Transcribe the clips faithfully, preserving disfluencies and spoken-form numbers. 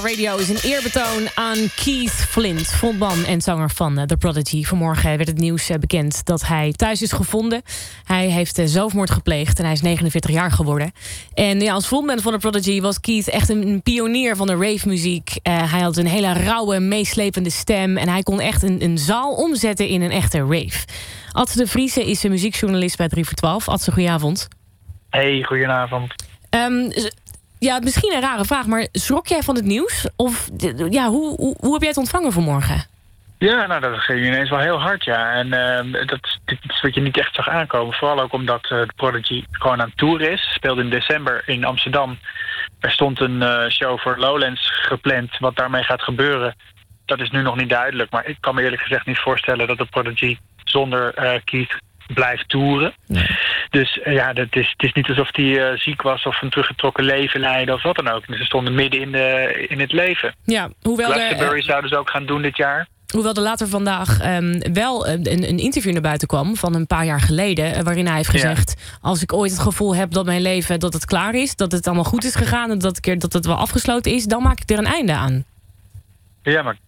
Radio is een eerbetoon aan Keith Flint, frontman en zanger van uh, The Prodigy. Vanmorgen werd het nieuws uh, bekend dat hij thuis is gevonden. Hij heeft uh, zelfmoord gepleegd en hij is negenenveertig jaar geworden. En ja, als frontman van The Prodigy was Keith echt een, een pionier van de rave-muziek. Uh, hij had een hele rauwe, meeslepende stem en hij kon echt een, een zaal omzetten in een echte rave. Adse de Vriese is een muziekjournalist bij drie voor twaalf. Adse, goedenavond. Hey, goedenavond. Um, Ja, misschien een rare vraag, maar schrok jij van het nieuws? Of ja, hoe, hoe, hoe heb jij het ontvangen vanmorgen? Ja, nou, dat ging ineens wel heel hard, ja. En uh, dat is iets wat je niet echt zag aankomen. Vooral ook omdat uh, de Prodigy gewoon aan tour is. Speelde in december in Amsterdam. Er stond een uh, show voor Lowlands gepland. Wat daarmee gaat gebeuren, dat is nu nog niet duidelijk. Maar ik kan me eerlijk gezegd niet voorstellen dat de Prodigy zonder uh, Keith blijft toeren. Nee. Dus uh, ja, dat is, het is niet alsof hij uh, ziek was of een teruggetrokken leven leidde of wat dan ook. Dus ze stonden midden in, de, in het leven. Ja, hoewel Glastonbury uh, zouden ze ook gaan doen dit jaar. Hoewel er later vandaag um, wel een, een interview naar buiten kwam van een paar jaar geleden, uh, waarin hij heeft gezegd, ja, als ik ooit het gevoel heb dat mijn leven dat het klaar is, dat het allemaal goed is gegaan en dat, ik er, dat het wel afgesloten is, dan maak ik er een einde aan. Ja, maar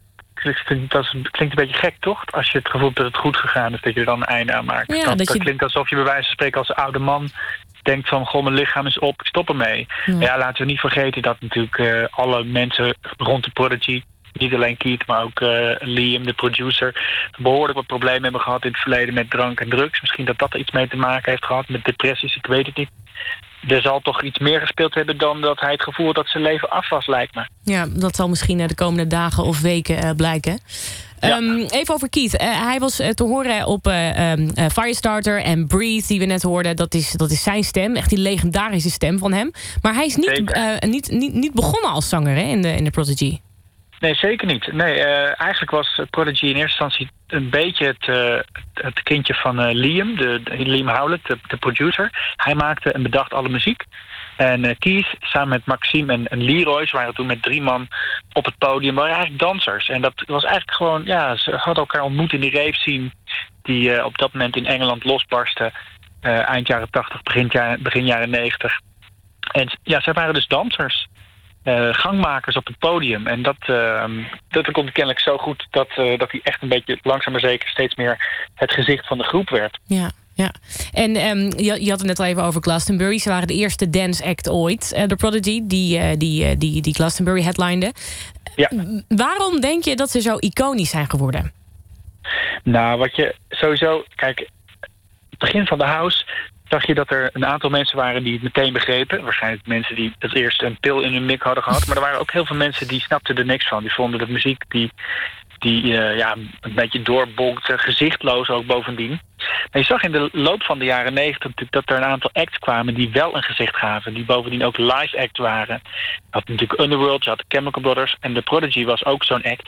dat klinkt een beetje gek, toch? Als je het gevoel hebt dat het goed gegaan is, dat je er dan een einde aan maakt. Ja, dat, dat dat je... klinkt alsof je bij wijze van spreken als oude man denkt van, goh, mijn lichaam is op, ik stop ermee. Ja, ja laten we niet vergeten dat natuurlijk uh, alle mensen rond de Prodigy, niet alleen Keith, maar ook uh, Liam, de producer, behoorlijk wat problemen hebben gehad in het verleden met drank en drugs. Misschien dat dat er iets mee te maken heeft gehad met depressies, ik weet het niet. Er zal toch iets meer gespeeld hebben dan dat hij het gevoel had dat zijn leven af was, lijkt me. Ja, dat zal misschien de komende dagen of weken uh, blijken. Ja. Um, even over Keith. Uh, hij was uh, te horen op uh, um, uh, Firestarter en Breathe, die we net hoorden. Dat is, dat is zijn stem, echt die legendarische stem van hem. Maar hij is niet, uh, niet, niet, niet begonnen als zanger, hè, in de, in de Prodigy. Nee, zeker niet. Nee, uh, eigenlijk was Prodigy in eerste instantie een beetje het, uh, het kindje van uh, Liam, de, de, Liam Howlett, de, de producer. Hij maakte en bedacht alle muziek. En uh, Keith, samen met Maxime en, en Leroy, ze waren toen met drie man op het podium, waren eigenlijk dansers. En dat was eigenlijk gewoon, ja, ze hadden elkaar ontmoet in die rave scene die uh, op dat moment in Engeland losbarstte. Uh, eind jaren tachtig, begin, begin jaren negentig. En ja, zij waren dus dansers. Uh, gangmakers op het podium. En dat, uh, dat komt kennelijk zo goed dat, uh, dat hij echt een beetje langzaam maar zeker steeds meer het gezicht van de groep werd. Ja, ja. En um, je, je had het net al even over Glastonbury. Ze waren de eerste dance act ooit, uh, de Prodigy, die, uh, die, uh, die, die Glastonbury headlinde. Ja. Waarom denk je dat ze zo iconisch zijn geworden? Nou, wat je sowieso... Kijk, het begin van de house zag je dat er een aantal mensen waren die het meteen begrepen. Waarschijnlijk mensen die het eerst een pil in hun mik hadden gehad. Maar er waren ook heel veel mensen die snapten er niks van. Die vonden de muziek die, die uh, ja, een beetje doorbonkte, gezichtloos ook bovendien. Maar je zag in de loop van de jaren negentig dat er een aantal acts kwamen die wel een gezicht gaven. Die bovendien ook live act waren. Je had natuurlijk Underworld, je had de Chemical Brothers. En de Prodigy was ook zo'n act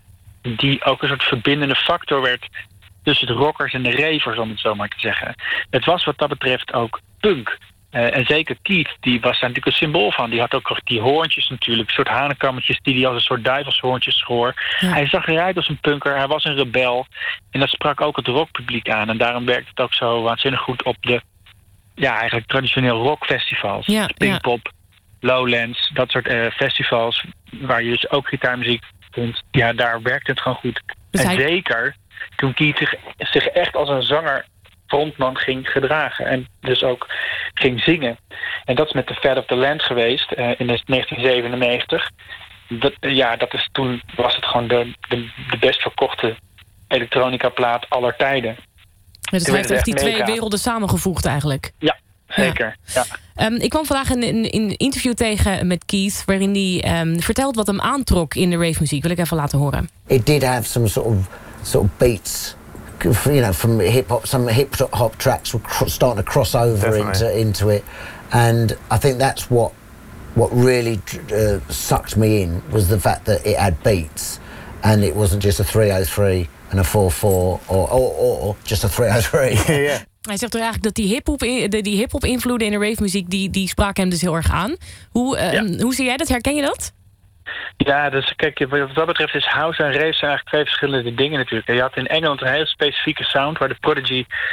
die ook een soort verbindende factor werd tussen de rockers en de ravers, om het zo maar te zeggen. Het was wat dat betreft ook punk. Uh, en zeker Keith, die was daar natuurlijk een symbool van. Die had ook die hoorntjes natuurlijk, een soort hanenkammetjes die hij als een soort duivelshoorntjes schoor. Ja. Hij zag eruit als een punker, hij was een rebel. En dat sprak ook het rockpubliek aan. En daarom werkte het ook zo waanzinnig goed op de, ja, eigenlijk traditioneel rockfestivals. Ja, Pinkpop, ja. Lowlands, dat soort uh, festivals, waar je dus ook gitaarmuziek vindt. Ja, daar werkte het gewoon goed. Dus en hij... zeker toen Keith zich, zich echt als een zanger frontman ging gedragen. En dus ook ging zingen. En dat is met The Fat of the Land geweest uh, in negentien zevenennegentig. Dat, uh, ja, dat is, toen was het gewoon de, de, de best verkochte elektronica plaat aller tijden. Dus hij heeft echt die twee werelden samengevoegd eigenlijk. Ja, zeker. Ja. Ja. Um, ik kwam vandaag een, een, een interview tegen met Keith, waarin hij um, vertelt wat hem aantrok in de rave muziek. Wil ik even laten horen. It did have some sort of sort of beats, you know, from hip hop. Some hip hop tracks were cr- starting to cross over into into it, and I think that's what what really uh, sucked me in, was the fact that it had beats, and it wasn't just a three oh three and a four four or or, or just a three oh three. Yeah. Hij zegt er eigenlijk dat die hip-hop, die hip-hop invloeden in de rave muziek, die die spraken hem dus heel erg aan. Hoe uh, ja. hoe zie jij dat? Herken je dat? Ja, dus kijk, wat dat betreft is house en rave zijn eigenlijk twee verschillende dingen natuurlijk. Je had in Engeland een heel specifieke sound waar de Prodigy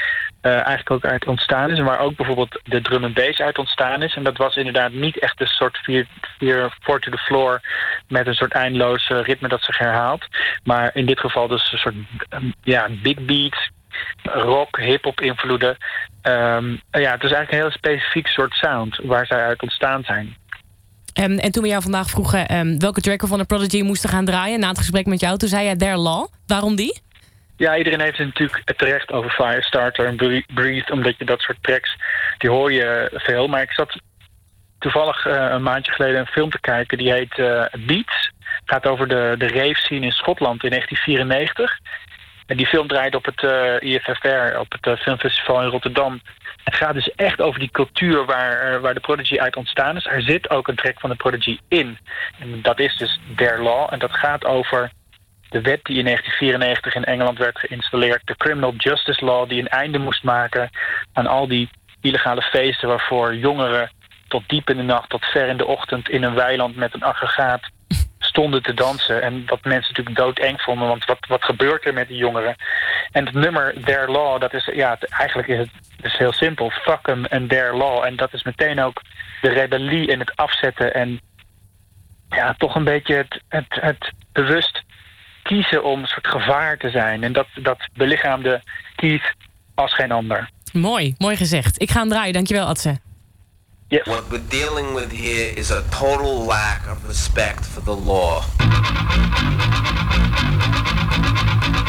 uh, eigenlijk ook uit ontstaan is. En waar ook bijvoorbeeld de drum and bass uit ontstaan is. En dat was inderdaad niet echt een soort vier, vier four to the floor met een soort eindeloos uh, ritme dat zich herhaalt. Maar in dit geval dus een soort um, ja, big beats, rock, hip-hop invloeden. Um, ja, het is eigenlijk een heel specifiek soort sound waar zij uit ontstaan zijn. Um, en toen we jou vandaag vroegen um, welke tracker van The Prodigy moesten gaan draaien na het gesprek met jou, toen zei jij Their Law. Waarom die? Ja, iedereen heeft het natuurlijk terecht over Firestarter en Breathe, omdat je dat soort tracks, die hoor je veel. Maar ik zat toevallig uh, een maandje geleden een film te kijken, die heet uh, Beats. Het gaat over de, de rave scene in Schotland in negentien vierennegentig. En die film draait op het uh, I F F R, op het uh, filmfestival in Rotterdam. Het gaat dus echt over die cultuur waar, uh, waar de Prodigy uit ontstaan is. Er zit ook een track van de Prodigy in. En dat is dus Their Law. En dat gaat over de wet die in negentien vierennegentig in Engeland werd geïnstalleerd. De Criminal Justice Law, die een einde moest maken aan al die illegale feesten waarvoor jongeren tot diep in de nacht, tot ver in de ochtend in een weiland met een aggregaat stonden te dansen. En dat mensen natuurlijk doodeng vonden, want wat, wat gebeurt er met die jongeren? En het nummer Their Law, dat is, ja, het, eigenlijk is het is heel simpel. Fuck them and their law. En dat is meteen ook de rebellie en het afzetten en ja, toch een beetje het, het, het bewust kiezen om een soort gevaar te zijn. En dat, dat belichaamde Keith als geen ander. Mooi, mooi gezegd. Ik ga hem draaien, dankjewel Adse. Yes. What we're dealing with here is a total lack of respect for the law.